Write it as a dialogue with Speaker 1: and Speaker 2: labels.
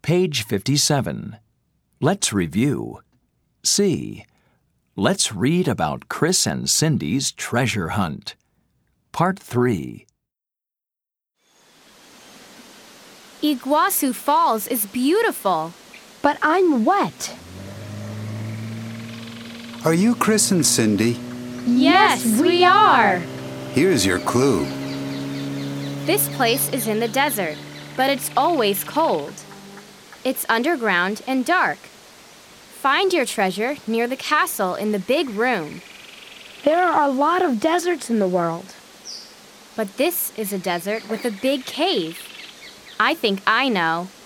Speaker 1: Page 57. Let's review. C. Let's read about Chris and Cindy's treasure hunt. Part 3.
Speaker 2: Iguazu Falls is beautiful.
Speaker 3: But I'm wet.
Speaker 4: Are you Chris and Cindy?
Speaker 3: Yes, we are.
Speaker 4: Here's your clue.
Speaker 2: This place is in the desert, but it's always cold. It's underground and dark. Find your treasure near the castle in the big room.
Speaker 3: There are a lot of deserts in the world.
Speaker 2: But this is a desert with a big cave. I think I know.